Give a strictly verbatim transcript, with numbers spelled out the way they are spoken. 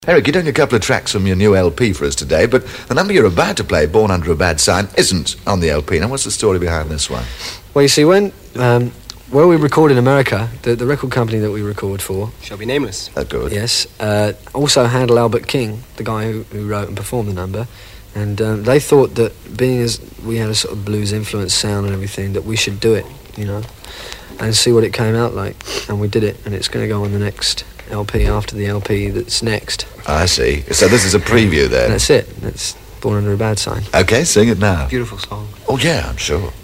Eric, you're doing a couple of tracks from your new L P for us today, but the number you're about to play, Born Under a Bad Sign, isn't on the L P. Now, what's the story behind this one? Well, you see, when um, where we record in America, the, the record company that we record for... Shall be nameless. That's good. Yes. Uh, also handle Albert King, the guy who, who wrote and performed the number. And um, they thought that being as we had a sort of blues-influenced sound and everything, that we should do it, you know, and see what it came out like. And we did it, and it's going to go on the next L P after the L P that's next. I see. So this is a preview then? And that's it. That's Born Under a Bad Sign. OK, sing it now. Beautiful song. Oh, yeah, I'm sure.